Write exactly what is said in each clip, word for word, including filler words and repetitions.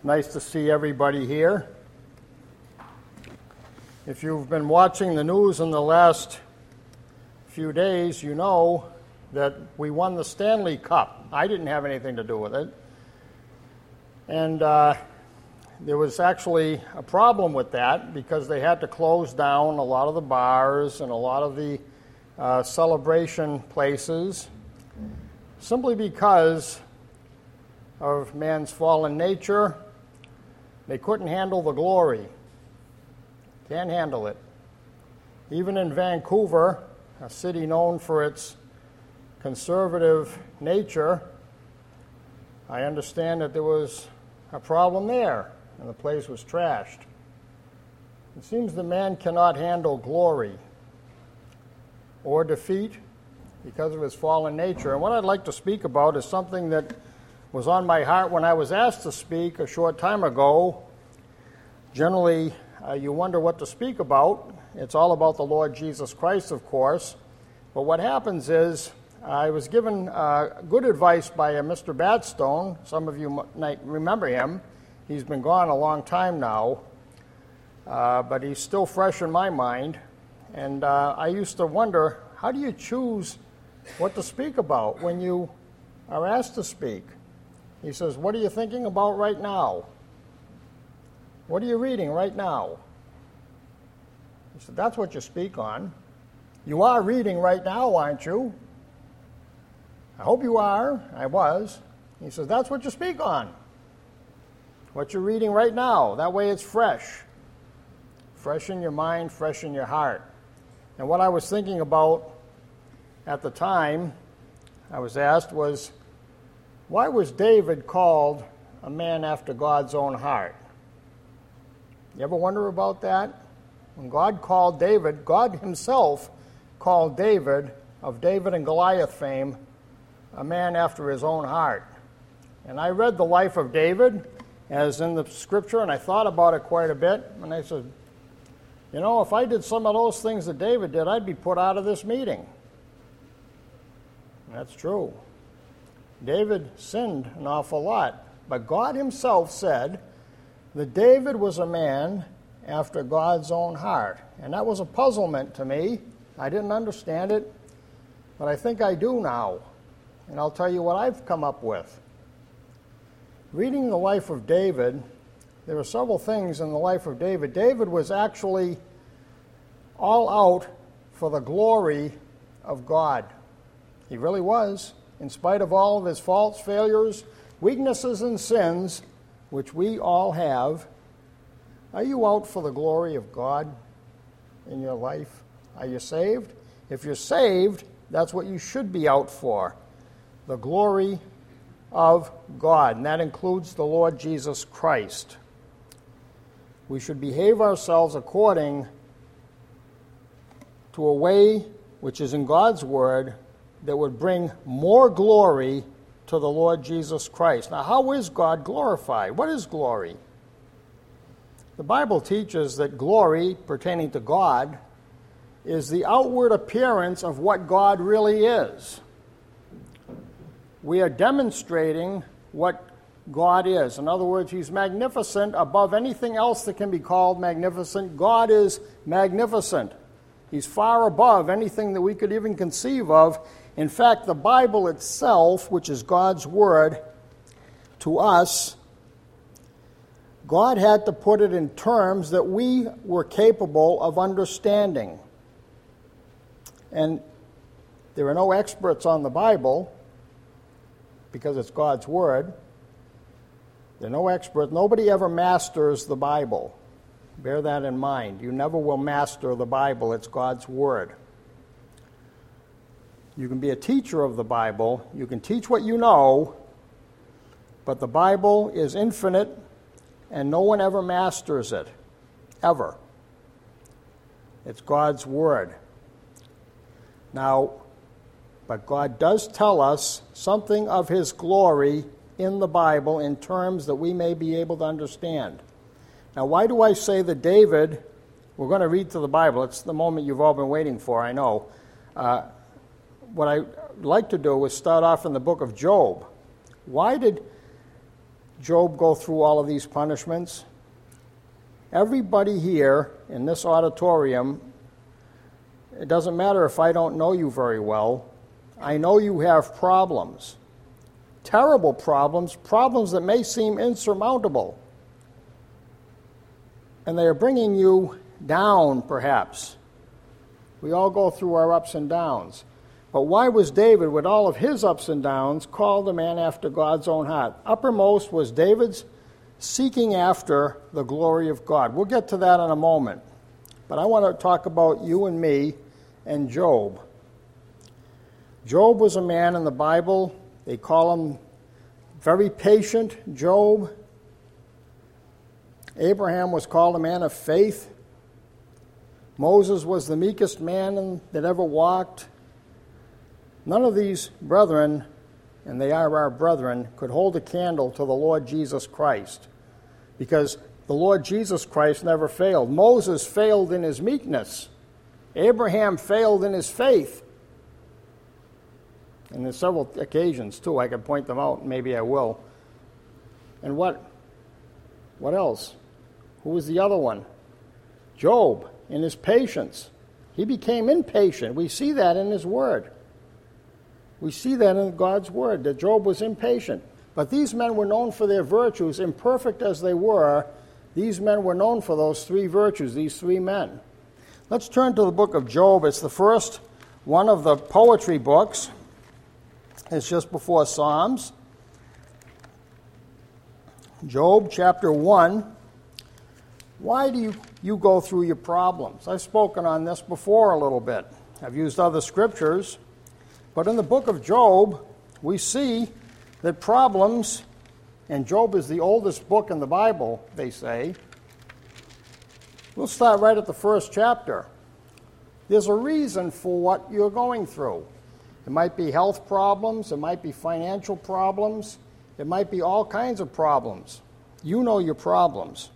Nice to see everybody here. If you've been watching the news in the last few days, you know that we won the Stanley Cup. I didn't have anything to do with it. And uh, there was actually a problem with that because they had to close down a lot of the bars and a lot of the uh, celebration places simply because of man's fallen nature. They couldn't handle the glory. Can't handle it. Even in Vancouver, a city known for its conservative nature, I understand that there was a problem there, and the place was trashed. It seems the man cannot handle glory or defeat because of his fallen nature. And what I'd like to speak about is something that was on my heart when I was asked to speak a short time ago. Generally, uh, you wonder what to speak about. It's all about the Lord Jesus Christ, of course. But what happens is, I was given uh, good advice by a Mister Batstone. Some of you might remember him. He's been gone a long time now, uh, but he's still fresh in my mind. And uh, I used to wonder, how do you choose what to speak about when you are asked to speak? He says, what are you thinking about right now? What are you reading right now? He said, that's what you speak on. You are reading right now, aren't you? I hope you are. I was. He says, that's what you speak on. What you're reading right now. That way it's fresh. Fresh in your mind, fresh in your heart. And what I was thinking about at the time I was asked was, why was David called a man after God's own heart? You ever wonder about that? When God called David, God himself called David, of David and Goliath fame, a man after his own heart. And I read the life of David as in the scripture, and I thought about it quite a bit, and I said, you know, if I did some of those things that David did, I'd be put out of this meeting. And that's true. David sinned an awful lot, but God himself said that David was a man after God's own heart. And that was a puzzlement to me. I didn't understand it, but I think I do now. And I'll tell you what I've come up with. Reading the life of David, there are several things in the life of David. David was actually all out for the glory of God. He really was. In spite of all of his faults, failures, weaknesses, and sins, which we all have, are you out for the glory of God in your life? Are you saved? If you're saved, that's what you should be out for, the glory of God, and that includes the Lord Jesus Christ. We should behave ourselves according to a way which is in God's Word that would bring more glory to the Lord Jesus Christ. Now, how is God glorified? What is glory? The Bible teaches that glory pertaining to God is the outward appearance of what God really is. We are demonstrating what God is. In other words, he's magnificent above anything else that can be called magnificent. God is magnificent. He's far above anything that we could even conceive of. In fact, the Bible itself, which is God's Word to us, God had to put it in terms that we were capable of understanding. And there are no experts on the Bible because it's God's Word. There are no experts. Nobody ever masters the Bible. Bear that in mind. You never will master the Bible. It's God's Word. You can be a teacher of the Bible. You can teach what you know, but the Bible is infinite, and no one ever masters it, ever. It's God's Word. Now, but God does tell us something of his glory in the Bible in terms that we may be able to understand. Now, why do I say that David, we're going to read to the Bible. It's the moment you've all been waiting for, I know. Uh, what I'd like to do is start off in the book of Job. Why did Job go through all of these punishments? Everybody here in this auditorium, it doesn't matter if I don't know you very well, I know you have problems. Terrible problems, problems that may seem insurmountable. And they are bringing you down, perhaps. We all go through our ups and downs. But why was David, with all of his ups and downs, called a man after God's own heart? Uppermost was David's seeking after the glory of God. We'll get to that in a moment. But I want to talk about you and me and Job. Job was a man in the Bible. They call him very patient, Job. Abraham was called a man of faith. Moses was the meekest man that ever walked. None of these brethren, and they are our brethren, could hold a candle to the Lord Jesus Christ, because the Lord Jesus Christ never failed. Moses failed in his meekness. Abraham failed in his faith. And there's several occasions, too. I could point them out, and maybe I will. And what, what else? Who was the other one? Job, in his patience. He became impatient. We see that in his word. We see that in God's word, that Job was impatient. But these men were known for their virtues. Imperfect as they were, these men were known for those three virtues, these three men. Let's turn to the book of Job. It's the first one of the poetry books. It's just before Psalms. Job chapter one. Why do you, you go through your problems? I've spoken on this before a little bit. I've used other scriptures. But in the book of Job, we see that problems, and Job is the oldest book in the Bible, they say. We'll start right at the first chapter. There's a reason for what you're going through. It might be health problems. It might be financial problems. It might be all kinds of problems. You know your problems.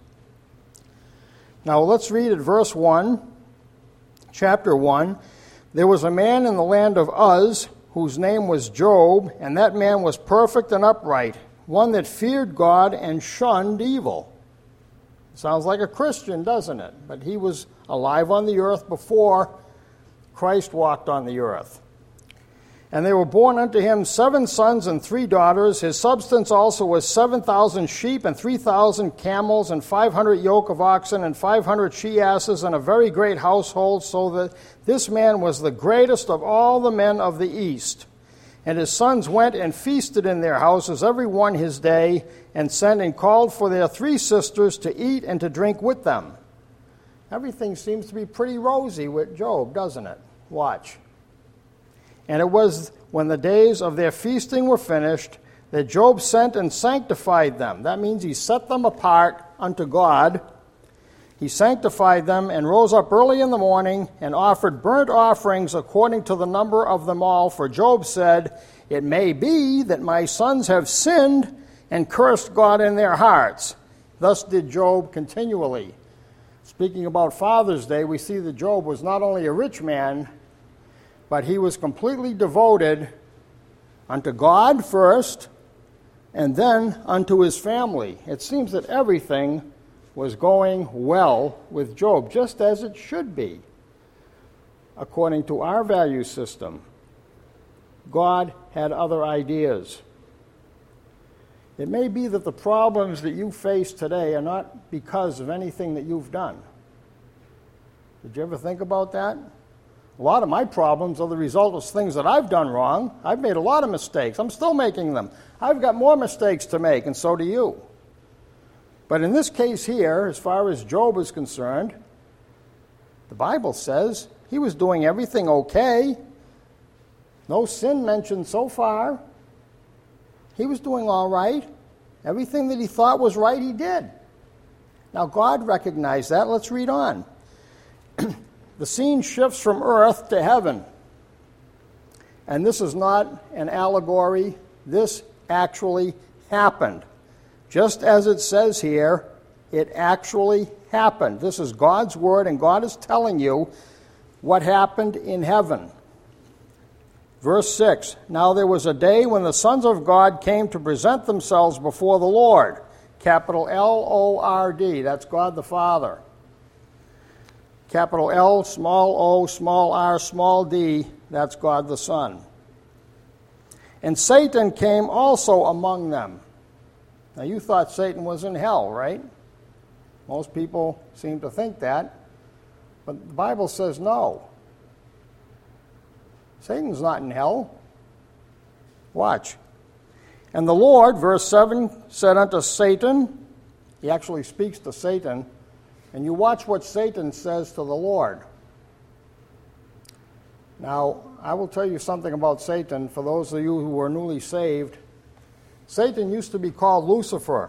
Now let's read at verse one, chapter one. There was a man in the land of Uz whose name was Job, and that man was perfect and upright, one that feared God and shunned evil. Sounds like a Christian, doesn't it? But he was alive on the earth before Christ walked on the earth. And there were born unto him seven sons and three daughters. His substance also was seven thousand sheep and three thousand camels and five hundred yoke of oxen and five hundred she-asses and a very great household, so that this man was the greatest of all the men of the east. And his sons went and feasted in their houses, every one his day, and sent and called for their three sisters to eat and to drink with them. Everything seems to be pretty rosy with Job, doesn't it? Watch. And it was when the days of their feasting were finished that Job sent and sanctified them. That means he set them apart unto God. He sanctified them and rose up early in the morning and offered burnt offerings according to the number of them all. For Job said, "It may be that my sons have sinned and cursed God in their hearts." Thus did Job continually. Speaking about Father's Day, we see that Job was not only a rich man, but he was completely devoted unto God first, and then unto his family. It seems that everything was going well with Job, just as it should be, according to our value system. God had other ideas. It may be that the problems that you face today are not because of anything that you've done. Did you ever think about that? A lot of my problems are the result of things that I've done wrong. I've made a lot of mistakes. I'm still making them. I've got more mistakes to make, and so do you. But in this case here, as far as Job is concerned, the Bible says he was doing everything okay. No sin mentioned so far. He was doing all right. Everything that he thought was right, he did. Now, God recognized that. Let's read on. The scene shifts from earth to heaven. And this is not an allegory. This actually happened. Just as it says here, it actually happened. This is God's word, and God is telling you what happened in heaven. Verse six, now there was a day when the sons of God came to present themselves before the Lord. Capital L O R D, that's God the Father. Capital L, small o, small r, small d, that's God the Son. And Satan came also among them. Now you thought Satan was in hell, right? Most people seem to think that. But the Bible says no. Satan's not in hell. Watch. And the Lord, verse seven, said unto Satan, he actually speaks to Satan, and you watch what Satan says to the Lord. Now, I will tell you something about Satan for those of you who are newly saved. Satan used to be called Lucifer.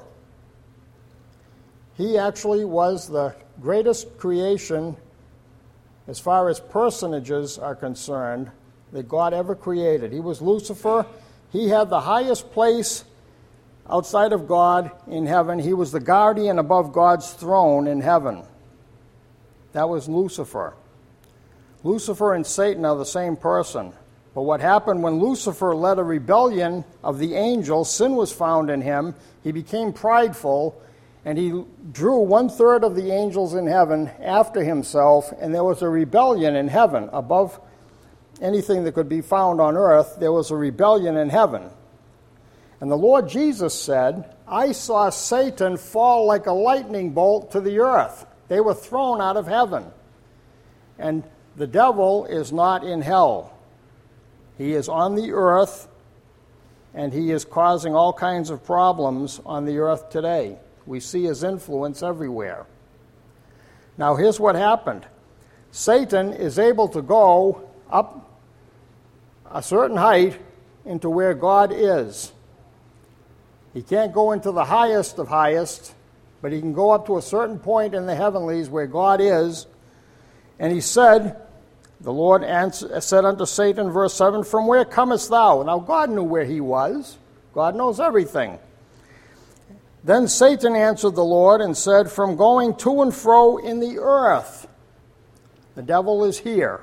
He actually was the greatest creation as far as personages are concerned that God ever created. He was Lucifer. He had the highest place outside of God in heaven. He was the guardian above God's throne in heaven. That was Lucifer. Lucifer and Satan are the same person. But what happened when Lucifer led a rebellion of the angels, sin was found in him, he became prideful, and he drew one-third of the angels in heaven after himself, and there was a rebellion in heaven. Above anything that could be found on earth, there was a rebellion in heaven. And the Lord Jesus said, I saw Satan fall like a lightning bolt to the earth. They were thrown out of heaven. And the devil is not in hell. He is on the earth, and he is causing all kinds of problems on the earth today. We see his influence everywhere. Now, here's what happened. Satan is able to go up a certain height into where God is. He can't go into the highest of highest, but he can go up to a certain point in the heavenlies where God is. And he said, the Lord answered, said unto Satan, verse seven, from where comest thou? Now, God knew where he was. God knows everything. Then Satan answered the Lord and said, from going to and fro in the earth. The devil is here.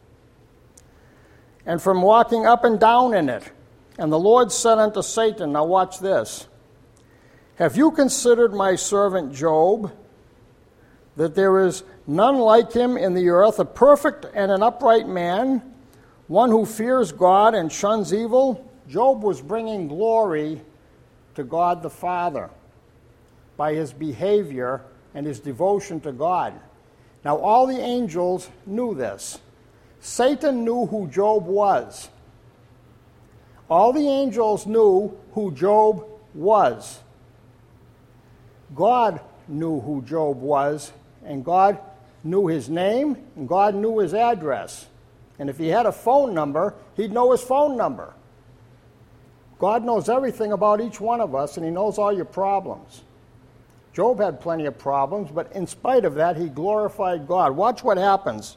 And from walking up and down in it. And the Lord said unto Satan, now watch this, have you considered my servant Job, that there is none like him in the earth, a perfect and an upright man, one who fears God and shuns evil? Job was bringing glory to God the Father by his behavior and his devotion to God. Now, all the angels knew this. Satan knew who Job was. All the angels knew who Job was. God knew who Job was, and God knew his name, and God knew his address. And if he had a phone number, he'd know his phone number. God knows everything about each one of us, and he knows all your problems. Job had plenty of problems, but in spite of that, he glorified God. Watch what happens.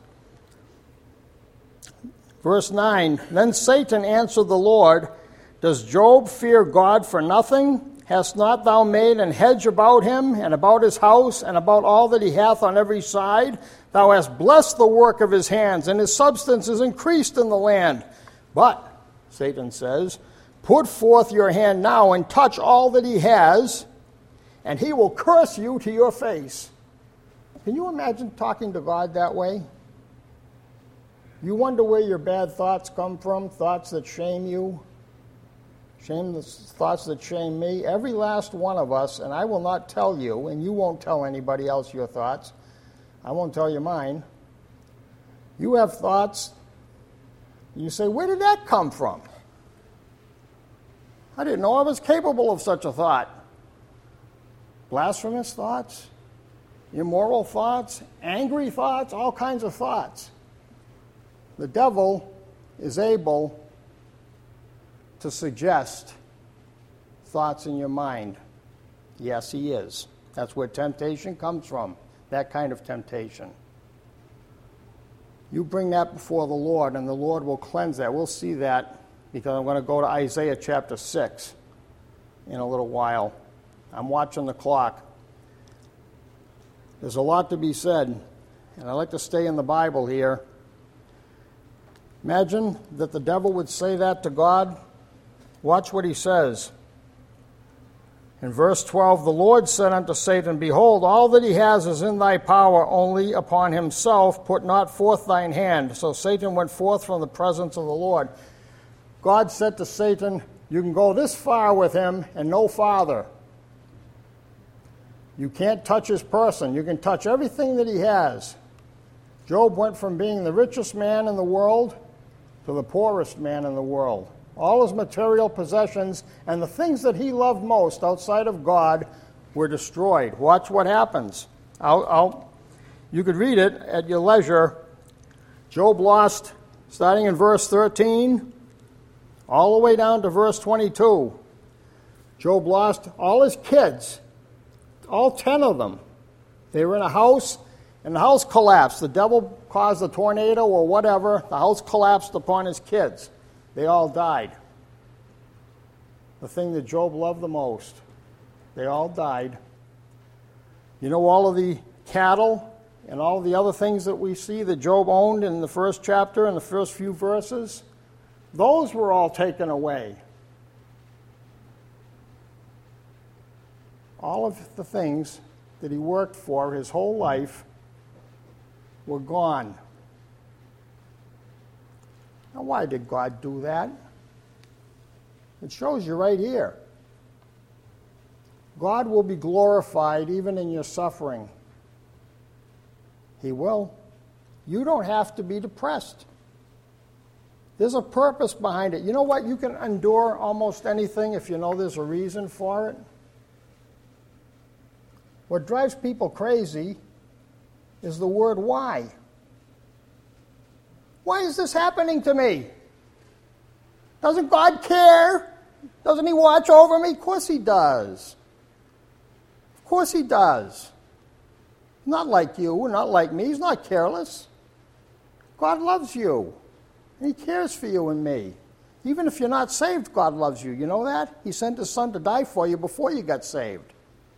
Verse nine, then Satan answered the Lord, does Job fear God for nothing? Hast not thou made an hedge about him, and about his house, and about all that he hath on every side? Thou hast blessed the work of his hands, and his substance is increased in the land. But, Satan says, put forth your hand now, and touch all that he has, and he will curse you to your face. Can you imagine talking to God that way? You wonder where your bad thoughts come from, thoughts that shame you, shame the thoughts that shame me. Every last one of us, and I will not tell you, and you won't tell anybody else your thoughts. I won't tell you mine. You have thoughts. You say, where did that come from? I didn't know I was capable of such a thought. Blasphemous thoughts, immoral thoughts, angry thoughts, all kinds of thoughts. The devil is able to suggest thoughts in your mind. Yes, he is. That's where temptation comes from, that kind of temptation. You bring that before the Lord, and the Lord will cleanse that. We'll see that because I'm going to go to Isaiah chapter six in a little while. I'm watching the clock. There's a lot to be said, and I like to stay in the Bible here. Imagine that the devil would say that to God. Watch what he says. In verse twelve, the Lord said unto Satan, Behold, all that he has is in thy power, only upon himself put not forth thine hand. So Satan went forth from the presence of the Lord. God said to Satan, you can go this far with him and no farther. You can't touch his person. You can touch everything that he has. Job went from being the richest man in the world to the poorest man in the world. All his material possessions and the things that he loved most outside of God were destroyed. Watch what happens. I'll, I'll, you could read it at your leisure. Job lost, starting in verse thirteen, all the way down to verse twenty-two. Job lost all his kids, all ten of them. They were in a house, and the house collapsed. The devil caused a tornado or whatever. The house collapsed upon his kids. They all died. The thing that Job loved the most. They all died. You know all of the cattle and all of the other things that we see that Job owned in the first chapter and the first few verses? Those were all taken away. All of the things that he worked for his whole life were gone. Now, why did God do that? It shows you right here. God will be glorified even in your suffering. He will. You don't have to be depressed. There's a purpose behind it. You know what? You can endure almost anything if you know there's a reason for it. What drives people crazy is the word why. Why is this happening to me? Doesn't God care? Doesn't he watch over me? Of course he does. Of course he does. Not like you, not like me. He's not careless. God loves you. And he cares for you and me. Even if you're not saved, God loves you. You know that? He sent his son to die for you before you got saved.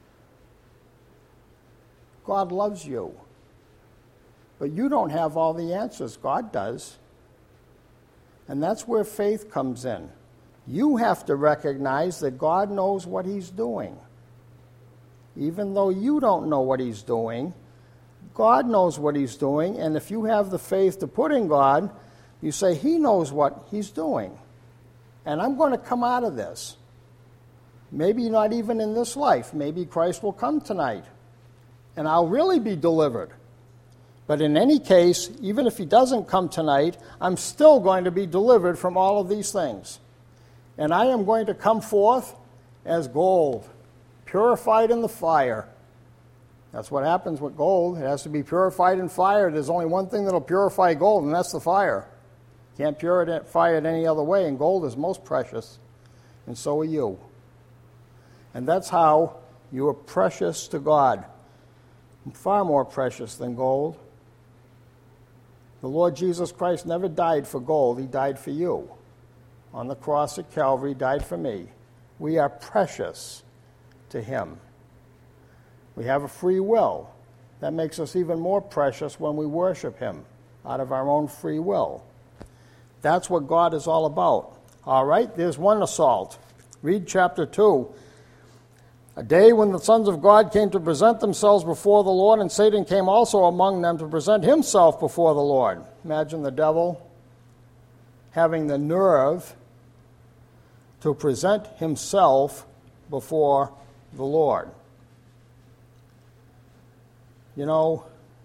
God loves you. But you don't have all the answers. God does. And that's where faith comes in. You have to recognize that God knows what he's doing. Even though you don't know what he's doing, God knows what he's doing. And if you have the faith to put in God, you say, he knows what he's doing. And I'm going to come out of this. Maybe not even in this life. Maybe Christ will come tonight. And I'll really be delivered. But in any case, even if he doesn't come tonight, I'm still going to be delivered from all of these things. And I am going to come forth as gold, purified in the fire. That's what happens with gold. It has to be purified in fire. There's only one thing that will purify gold, and that's the fire. Can't purify it any other way, and gold is most precious, and so are you. And that's how you are precious to God, far more precious than gold. The Lord Jesus Christ never died for gold. He died for you. On the cross at Calvary, he died for me. We are precious to him. We have a free will. That makes us even more precious when we worship him out of our own free will. That's what God is all about. All right, there's one assault. Read chapter two. A day when the sons of God came to present themselves before the Lord, and Satan came also among them to present himself before the Lord. Imagine the devil having the nerve to present himself before the Lord. You know,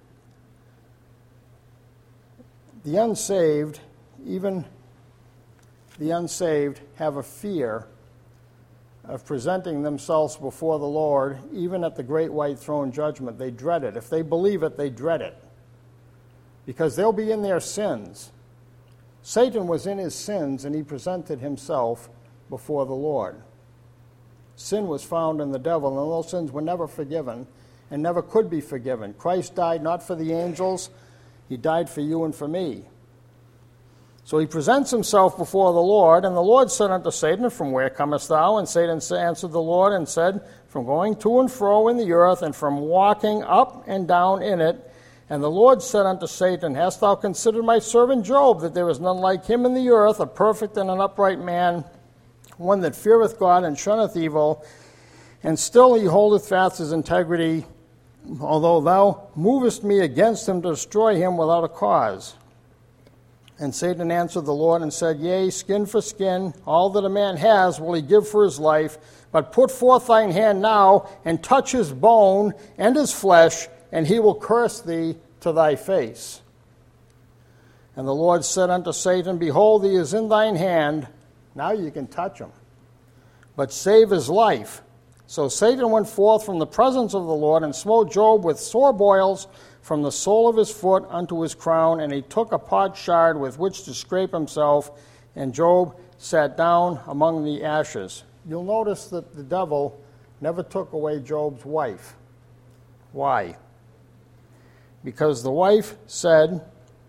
the unsaved, even the unsaved, have a fear of presenting themselves before the Lord, even at the great white throne judgment. They dread it. If they believe it, they dread it. Because they'll be in their sins. Satan was in his sins, and he presented himself before the Lord. Sin was found in the devil, and those sins were never forgiven and never could be forgiven. Christ died not for the angels, he died for you and for me. So he presents himself before the Lord, and the Lord said unto Satan, From where comest thou? And Satan answered the Lord and said, From going to and fro in the earth, and from walking up and down in it. And the Lord said unto Satan, Hast thou considered my servant Job, that there is none like him in the earth, a perfect and an upright man, one that feareth God and shunneth evil, and still he holdeth fast his integrity, although thou movest me against him to destroy him without a cause. And Satan answered the Lord and said, Yea, skin for skin, all that a man has will he give for his life, but put forth thine hand now, and touch his bone and his flesh, and he will curse thee to thy face. And the Lord said unto Satan, Behold, he is in thine hand, now you can touch him, but save his life. So Satan went forth from the presence of the Lord, and smote Job with sore boils from the sole of his foot unto his crown, and he took a potsherd with which to scrape himself, and Job sat down among the ashes. You'll notice that the devil never took away Job's wife. Why? Because the wife said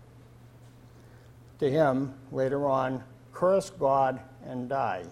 to him later on, Curse God and die.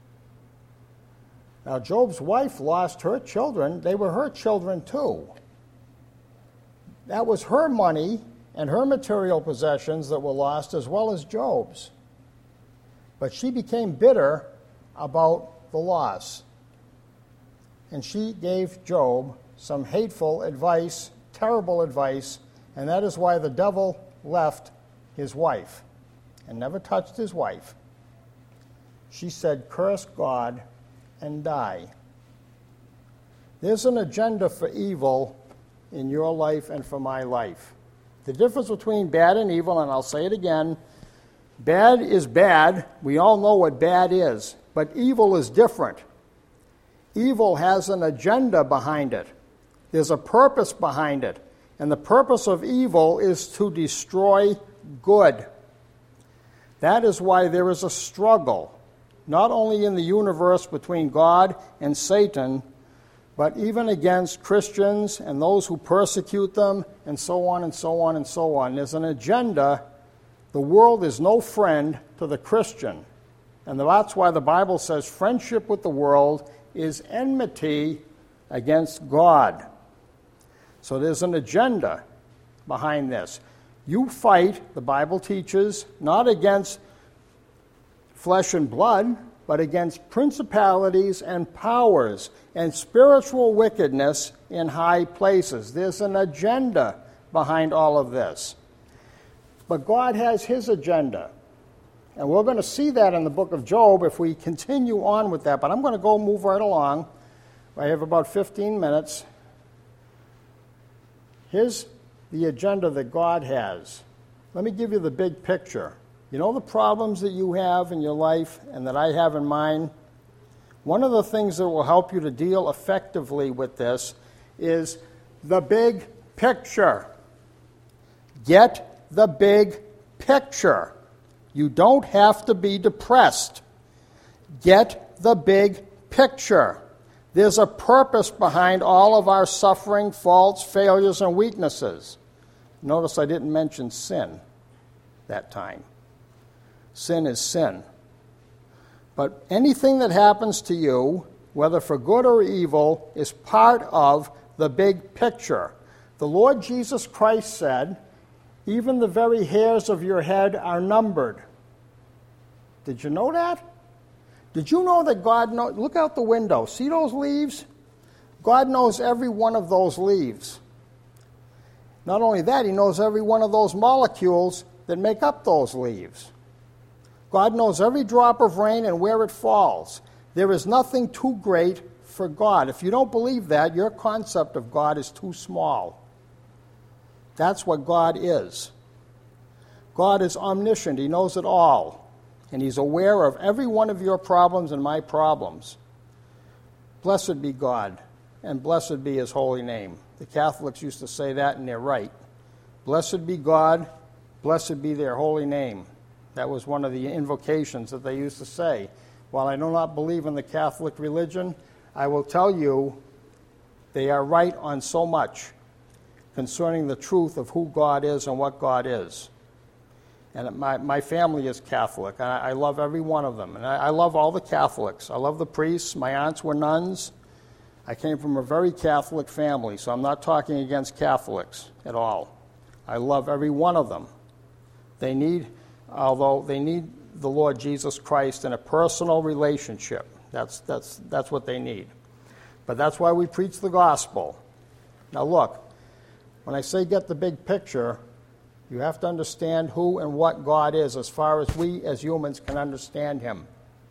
Now, Job's wife lost her children. They were her children too. That was her money and her material possessions that were lost, as well as Job's. But she became bitter about the loss. And she gave Job some hateful advice, terrible advice, and that is why the devil left his wife and never touched his wife. She said, Curse God and die. There's an agenda for evil in your life and for my life. The difference between bad and evil, and I'll say it again, bad is bad. We all know what bad is, but evil is different. Evil has an agenda behind it. There's a purpose behind it. And the purpose of evil is to destroy good. That is why there is a struggle, not only in the universe between God and Satan, but even against Christians and those who persecute them, and so on and so on and so on. There's an agenda. The world is no friend to the Christian. And that's why the Bible says friendship with the world is enmity against God. So there's an agenda behind this. You fight, the Bible teaches, not against flesh and blood, but against principalities and powers and spiritual wickedness in high places. There's an agenda behind all of this. But God has his agenda. And we're going to see that in the book of Job if we continue on with that. But I'm going to go move right along. I have about fifteen minutes. Here's the agenda that God has. Let me give you the big picture. You know the problems that you have in your life and that I have in mine? One of the things that will help you to deal effectively with this is the big picture. Get the big picture. You don't have to be depressed. Get the big picture. There's a purpose behind all of our suffering, faults, failures, and weaknesses. Notice I didn't mention sin that time. Sin is sin. But anything that happens to you, whether for good or evil, is part of the big picture. The Lord Jesus Christ said, even the very hairs of your head are numbered. Did you know that? Did you know that God knows? Look out the window. See those leaves? God knows every one of those leaves. Not only that, he knows every one of those molecules that make up those leaves. God knows every drop of rain and where it falls. There is nothing too great for God. If you don't believe that, your concept of God is too small. That's what God is. God is omniscient. He knows it all. And he's aware of every one of your problems and my problems. Blessed be God, and blessed be his holy name. The Catholics used to say that, and they're right. Blessed be God, blessed be their holy name. That was one of the invocations that they used to say. While I do not believe in the Catholic religion, I will tell you they are right on so much concerning the truth of who God is and what God is. And my, my family is Catholic. And I, I love every one of them. And I, I love all the Catholics. I love the priests. My aunts were nuns. I came from a very Catholic family, so I'm not talking against Catholics at all. I love every one of them. They need, although they need the Lord Jesus Christ in a personal relationship. That's, that's, that's what they need. But that's why we preach the gospel. Now look, when I say get the big picture, you have to understand who and what God is as far as we as humans can understand him.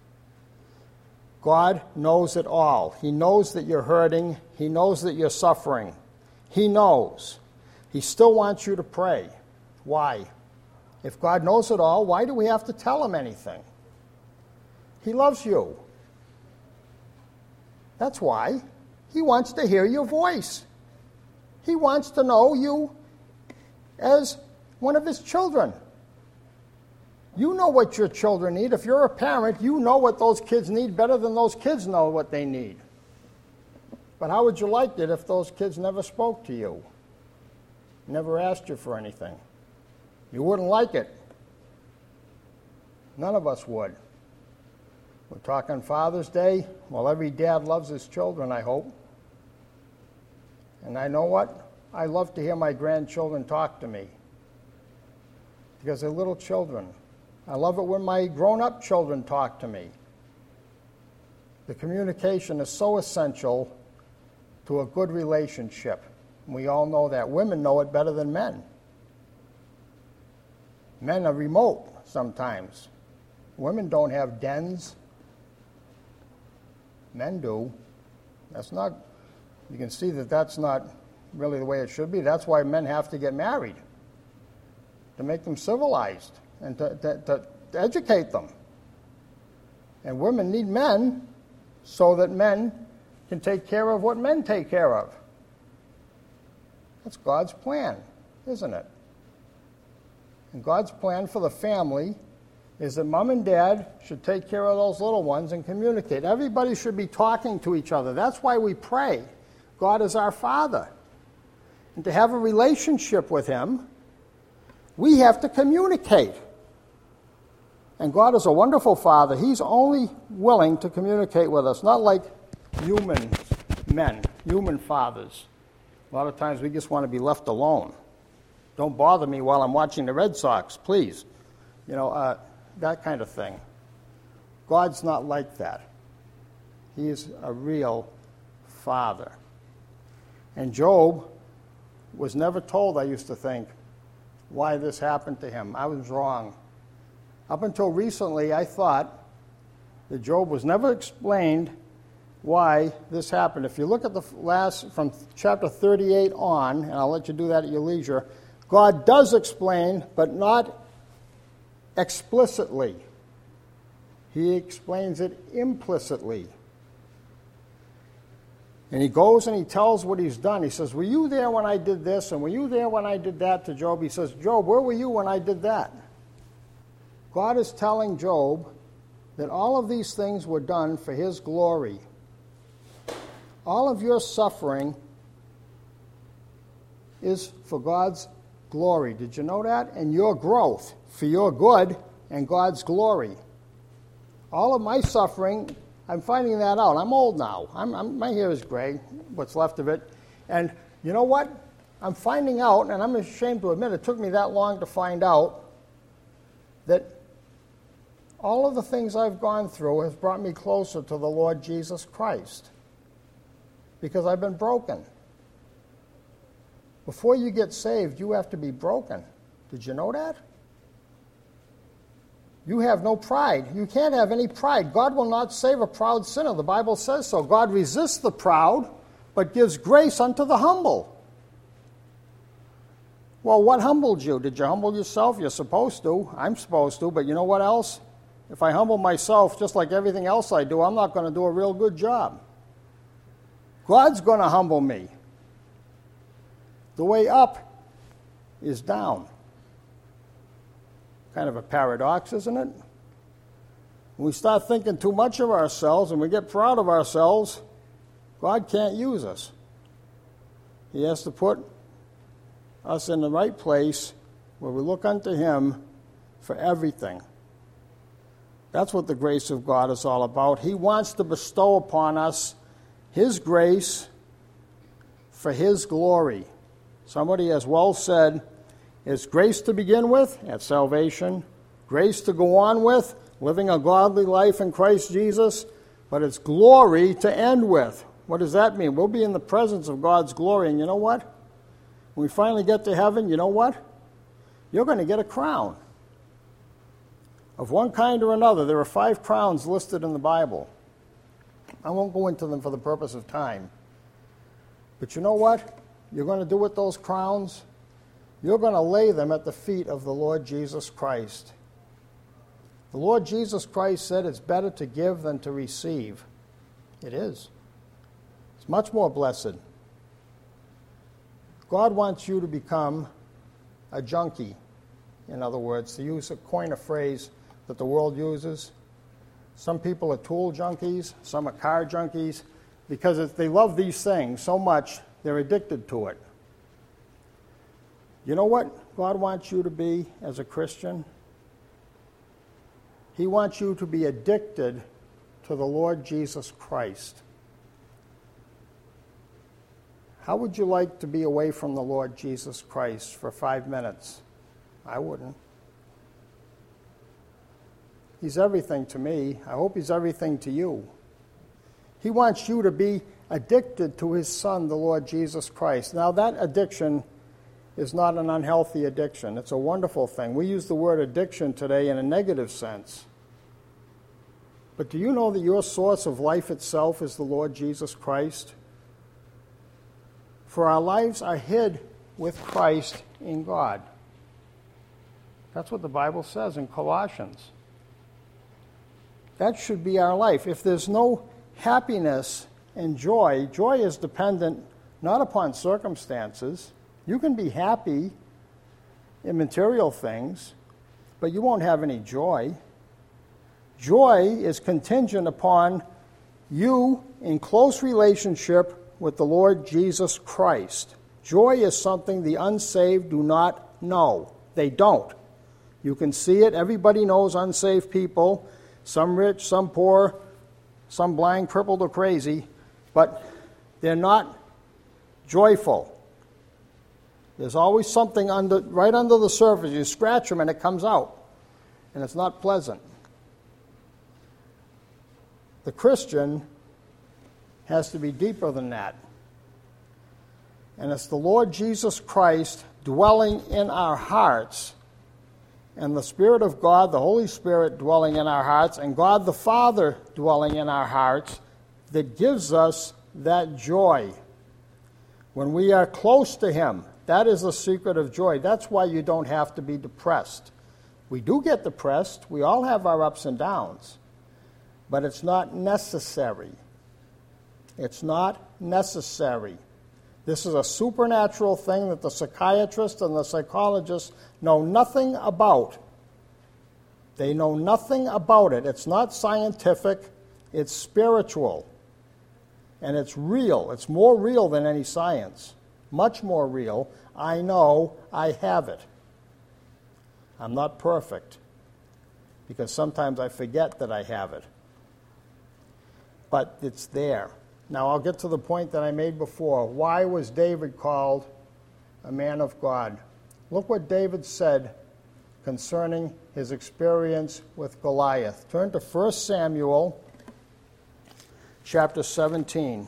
God knows it all. He knows that you're hurting. He knows that you're suffering. He knows. He still wants you to pray. Why? If God knows it all, why do we have to tell him anything? He loves you. That's why. He wants to hear your voice. He wants to know you as one of his children. You know what your children need. If you're a parent, you know what those kids need better than those kids know what they need. But how would you like it if those kids never spoke to you? Never asked you for anything? You wouldn't like it. None of us would. We're talking Father's Day. Well, every dad loves his children, I hope. And I know what? I love to hear my grandchildren talk to me. Because they're little children. I love it when my grown-up children talk to me. The communication is so essential to a good relationship. We all know that. Women know it better than men. Men are remote sometimes. Women don't have dens. Men do. That's not, you can see that that's not really the way it should be. That's why men have to get married, to make them civilized and to, to, to, to educate them. And women need men so that men can take care of what men take care of. That's God's plan, isn't it? And God's plan for the family is that mom and dad should take care of those little ones and communicate. Everybody should be talking to each other. That's why we pray. God is our Father. And to have a relationship with him, we have to communicate. And God is a wonderful Father. He's only willing to communicate with us, not like human men, human fathers. A lot of times we just want to be left alone. Don't bother me while I'm watching the Red Sox, please. You know, uh, that kind of thing. God's not like that. He is a real Father. And Job was never told, I used to think, why this happened to him. I was wrong. Up until recently, I thought that Job was never explained why this happened. If you look at the last, from chapter thirty-eight on, and I'll let you do that at your leisure, God does explain, but not explicitly. He explains it implicitly. And he goes and he tells what he's done. He says, were you there when I did this? And were you there when I did that to Job? He says, Job, where were you when I did that? God is telling Job that all of these things were done for his glory. All of your suffering is for God's glory. Did you know that? And your growth for your good and God's glory. All of my suffering, I'm finding that out. I'm old now. I'm, I'm, my hair is gray, what's left of it. And you know what? I'm finding out, and I'm ashamed to admit it took me that long to find out, that all of the things I've gone through has brought me closer to the Lord Jesus Christ. Because I've been broken. Before you get saved, you have to be broken. Did you know that? You have no pride. You can't have any pride. God will not save a proud sinner. The Bible says so. God resists the proud, but gives grace unto the humble. Well, what humbled you? Did you humble yourself? You're supposed to. I'm supposed to. But you know what else? If I humble myself, just like everything else I do, I'm not going to do a real good job. God's going to humble me. The way up is down. Kind of a paradox, isn't it? When we start thinking too much of ourselves and we get proud of ourselves, God can't use us. He has to put us in the right place where we look unto him for everything. That's what the grace of God is all about. He wants to bestow upon us his grace for his glory. Somebody has well said, It's grace to begin with at salvation, grace to go on with, living a godly life in Christ Jesus, but it's glory to end with. What does that mean? We'll be in the presence of God's glory, and you know what? When we finally get to heaven, you know what? You're going to get a crown. Of one kind or another. There are five crowns listed in the Bible. I won't go into them for the purpose of time. But you know what you're going to do with those crowns? You're going to lay them at the feet of the Lord Jesus Christ. The Lord Jesus Christ said it's better to give than to receive. It is. It's much more blessed. God wants you to become a junkie, in other words, to use a coin a phrase that the world uses. Some people are tool junkies, some are car junkies, because if they love these things so much, they're addicted to it. You know what God wants you to be as a Christian? He wants you to be addicted to the Lord Jesus Christ. How would you like to be away from the Lord Jesus Christ for five minutes? I wouldn't. He's everything to me. I hope he's everything to you. He wants you to be addicted to his Son, the Lord Jesus Christ. Now, that addiction is not an unhealthy addiction. It's a wonderful thing. We use the word addiction today in a negative sense. But do you know that your source of life itself is the Lord Jesus Christ? For our lives are hid with Christ in God. That's what the Bible says in Colossians. That should be our life. If there's no happiness and joy, joy is dependent not upon circumstances. You can be happy in material things, but you won't have any joy. Joy is contingent upon you in close relationship with the Lord Jesus Christ. Joy is something the unsaved do not know. They don't. You can see it. Everybody knows unsaved people. Some rich, some poor, some blind, crippled, or crazy, but they're not joyful. There's always something under, right under the surface. You scratch them and it comes out, and it's not pleasant. The Christian has to be deeper than that. And it's the Lord Jesus Christ dwelling in our hearts, and the Spirit of God, the Holy Spirit dwelling in our hearts, and God the Father dwelling in our hearts, that gives us that joy. When we are close to him, that is the secret of joy. That's why you don't have to be depressed. We do get depressed. We all have our ups and downs. But it's not necessary. It's not necessary. This is a supernatural thing that the psychiatrists and the psychologists know nothing about. They know nothing about it. It's not scientific. It's spiritual. And it's real. It's more real than any science. Much more real. I know I have it. I'm not perfect, because sometimes I forget that I have it. But it's there. Now, I'll get to the point that I made before. Why was David called a man of God? Look what David said concerning his experience with Goliath. Turn to First Samuel chapter seventeen.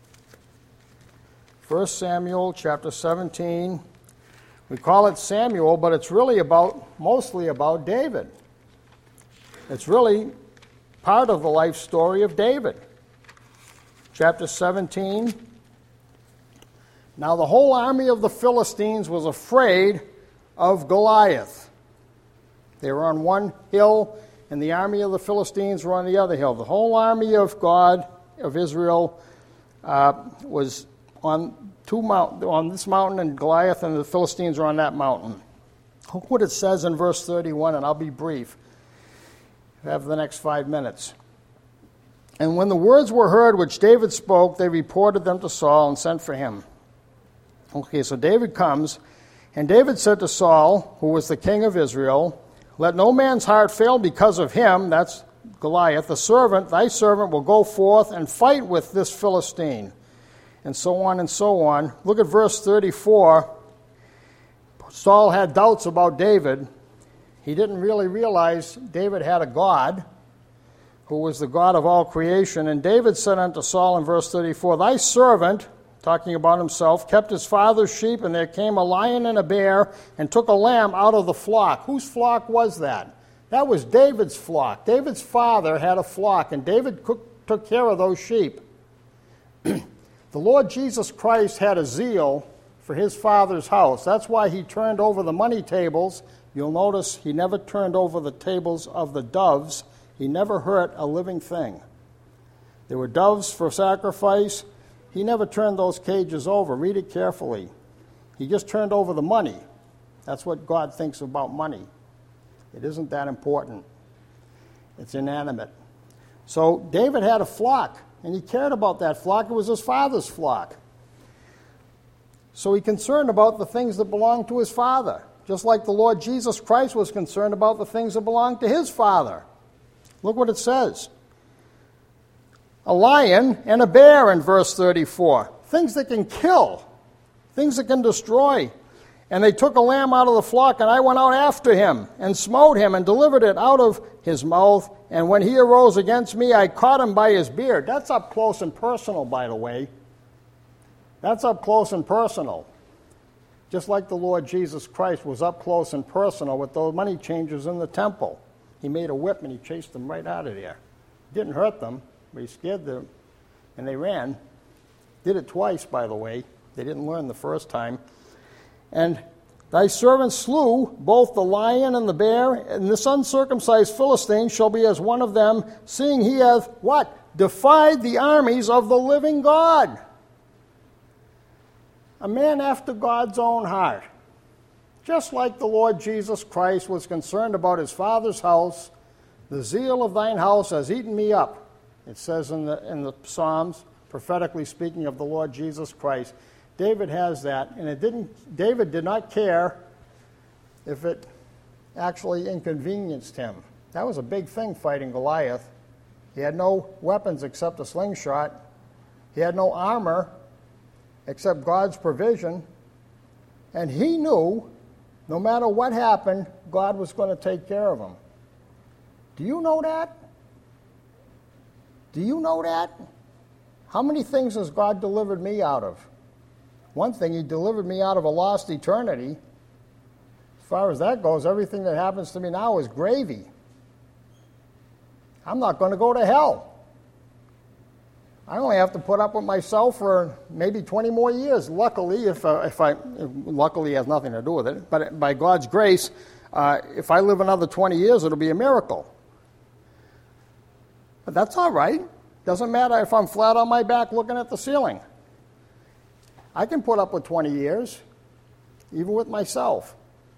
First Samuel chapter seventeen. We call it Samuel, but it's really about, mostly about David. It's really part of the life story of David. Chapter seventeen. Now the whole army of the Philistines was afraid of Goliath. They were on one hill, and the army of the Philistines were on the other hill. The whole army of God, of Israel, uh, was on two mount, on this mountain, and Goliath and the Philistines were on that mountain. Look what it says in verse thirty-one, and I'll be brief. I have the next five minutes. And when the words were heard which David spoke, they reported them to Saul and sent for him. Okay, so David comes, and David said to Saul, who was the king of Israel, "Let no man's heart fail because of him," that's Goliath, "the servant, thy servant will go forth and fight with this Philistine." And so on and so on. Look at verse thirty-four. Saul had doubts about David. He didn't really realize David had a God who was the God of all creation. And David said unto Saul in verse thirty-four, Thy servant, talking about himself, kept his father's sheep, and there came a lion and a bear and took a lamb out of the flock. Whose flock was that? That was David's flock. David's father had a flock, and David took care of those sheep. The Lord Jesus Christ had a zeal for his father's house. That's why he turned over the money tables. You'll notice he never turned over the tables of the doves. He never hurt a living thing. There were doves for sacrifice. He never turned those cages over. Read it carefully. He just turned over the money. That's what God thinks about money. It isn't that important. It's inanimate. So David had a flock, and he cared about that flock. It was his father's flock. So he concerned about the things that belonged to his father, just like the Lord Jesus Christ was concerned about the things that belonged to his father. Look what it says. A lion and a bear in verse thirty-four. Things that can kill, things that can destroy. And they took a lamb out of the flock, and I went out after him, and smote him, and delivered it out of his mouth. And when he arose against me, I caught him by his beard. That's up close and personal, by the way. That's up close and personal. Just like the Lord Jesus Christ was up close and personal with those money changers in the temple. He made a whip, and he chased them right out of there. Didn't hurt them, but he scared them, and they ran. Did it twice, by the way. They didn't learn the first time. And thy servant slew both the lion and the bear, and this uncircumcised Philistine shall be as one of them, seeing he hath, what? Defied the armies of the living God. A man after God's own heart. Just like the Lord Jesus Christ was concerned about his Father's house, the zeal of thine house has eaten me up. It says in the, in the Psalms, prophetically speaking of the Lord Jesus Christ. David has that, and it didn't. David did not care if it actually inconvenienced him. That was a big thing, fighting Goliath. He had no weapons except a slingshot. He had no armor except God's provision. And he knew, no matter what happened, God was going to take care of him. Do you know that? Do you know that? How many things has God delivered me out of? One thing, he delivered me out of a lost eternity. As far as that goes, everything that happens to me now is gravy. I'm not going to go to hell. I only have to put up with myself for maybe twenty more years. Luckily, if, uh, if I, luckily has nothing to do with it, but by God's grace, uh, if I live another twenty years, it'll be a miracle. But that's all right. Doesn't matter if I'm flat on my back looking at the ceiling. I can put up with twenty years, even with myself,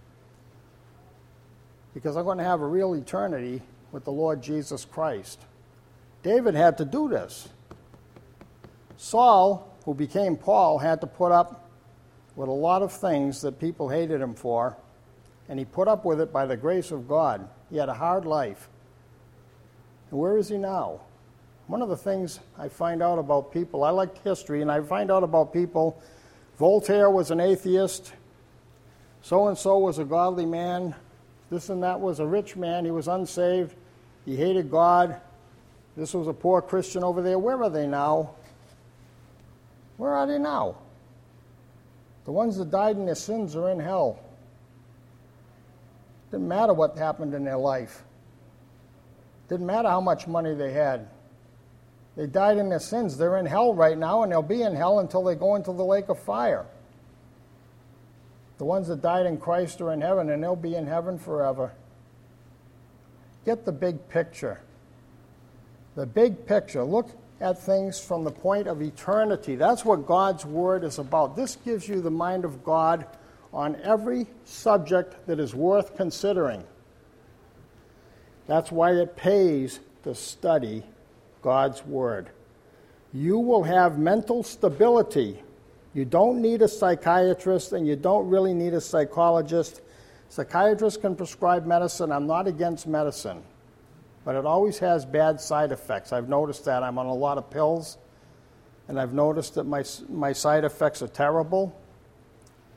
because I'm going to have a real eternity with the Lord Jesus Christ. David had to do this. Saul, who became Paul, had to put up with a lot of things that people hated him for, and he put up with it by the grace of God. He had a hard life. And where is he now? One of the things I find out about people, I like history, and I find out about people, Voltaire was an atheist, so-and-so was a godly man, this and that was a rich man, he was unsaved, he hated God, this was a poor Christian over there. Where are they now? Where are they now? The ones that died in their sins are in hell. Didn't matter what happened in their life. Didn't matter how much money they had. They died in their sins. They're in hell right now, and they'll be in hell until they go into the lake of fire. The ones that died in Christ are in heaven, and they'll be in heaven forever. Get the big picture. The big picture. Look at things from the point of eternity. That's what God's Word is about. This gives you the mind of God on every subject that is worth considering. That's why it pays to study God's Word. You will have mental stability. You don't need a psychiatrist, and you don't really need a psychologist. Psychiatrists can prescribe medicine. I'm not against medicine, but it always has bad side effects. I've noticed that. I'm on a lot of pills, and I've noticed that my, my side effects are terrible.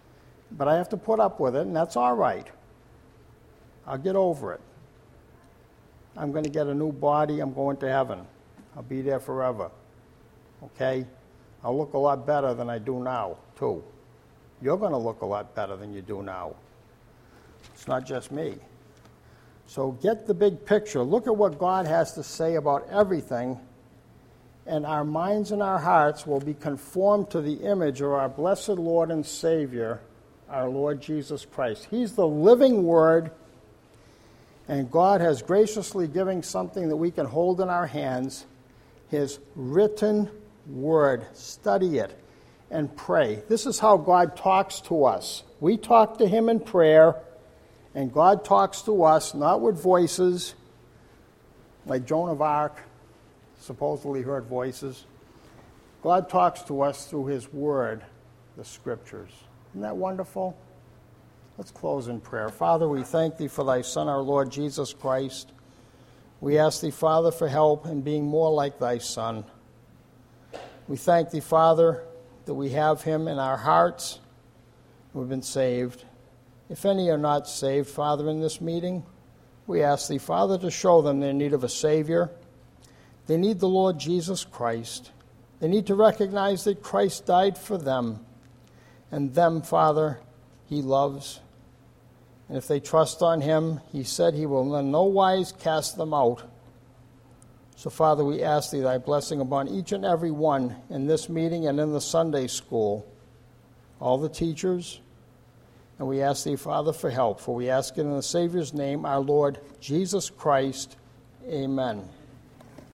But I have to put up with it, and that's all right. I'll get over it. I'm going to get a new body. I'm going to heaven. I'll be there forever. Okay? I'll look a lot better than I do now, too. You're going to look a lot better than you do now. It's not just me. So get the big picture. Look at what God has to say about everything, and our minds and our hearts will be conformed to the image of our blessed Lord and Savior, our Lord Jesus Christ. He's the living Word, and God has graciously given something that we can hold in our hands, His written Word. Study it and pray. This is how God talks to us. We talk to Him in prayer, and God talks to us not with voices, like Joan of Arc supposedly heard voices. God talks to us through His Word, the Scriptures. Isn't that wonderful? Let's close in prayer. Father, we thank Thee for Thy Son, our Lord Jesus Christ. We ask Thee, Father, for help in being more like Thy Son. We thank Thee, Father, that we have Him in our hearts. We've been saved. If any are not saved, Father, in this meeting, we ask Thee, Father, to show them their need of a Savior. They need the Lord Jesus Christ. They need to recognize that Christ died for them. And them, Father, He loves. And if they trust on Him, He said He will in no wise cast them out. So, Father, we ask Thee Thy blessing upon each and every one in this meeting and in the Sunday school, all the teachers. And we ask Thee, Father, for help. For we ask it in the Savior's name, our Lord Jesus Christ. Amen.